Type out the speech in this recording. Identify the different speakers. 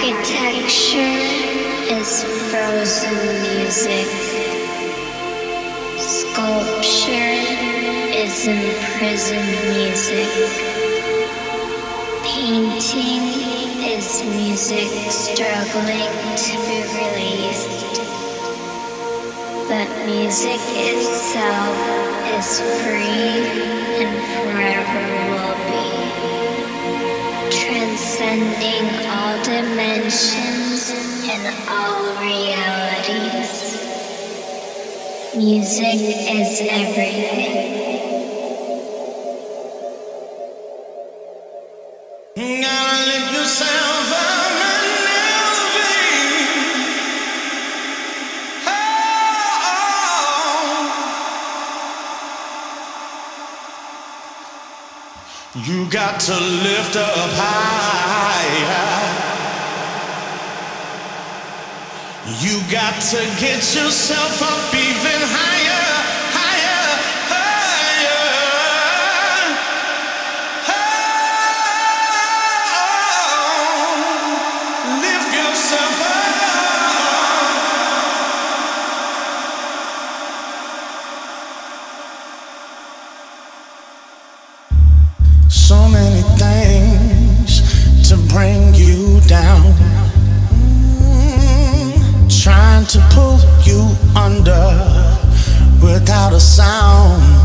Speaker 1: Architecture is frozen music. Sculpture is imprisoned music. Painting is music struggling to be released. But music itself is free and forever will be. Transcending all dimensions and all realities. Music is everything.
Speaker 2: Gotta lift yourself up and elevate. Oh. You got to lift up higher. You got to get yourself up even higher, higher, higher. Oh, lift yourself up. So many things to bring you down. Trying to pull you under without a sound.